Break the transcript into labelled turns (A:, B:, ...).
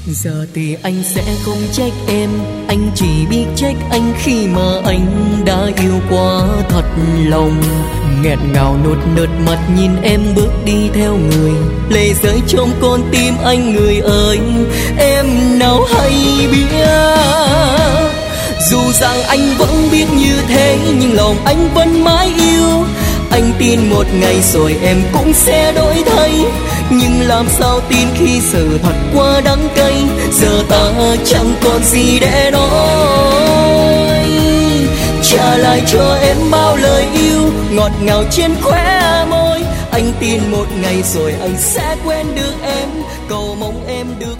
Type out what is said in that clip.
A: Giờ thì anh sẽ không trách em, anh chỉ biết trách anh khi mà anh đã yêu quá thật lòng. Nghẹt ngào nuốt nớt mặt nhìn em bước đi theo người, lệ rơi trong con tim anh người ơi, em nào hay biết. Dù rằng anh vẫn biết như thế nhưng lòng anh vẫn mãi yêu. Anh tin một ngày rồi em cũng sẽ đổi thay, nhưng làm sao tin khi sự thật quá đắng cay. Giờ ta chẳng còn gì để nói, trả lại cho em bao lời yêu ngọt ngào trên khóe môi. Anh tin một ngày rồi anh sẽ quên được em, cầu mong em được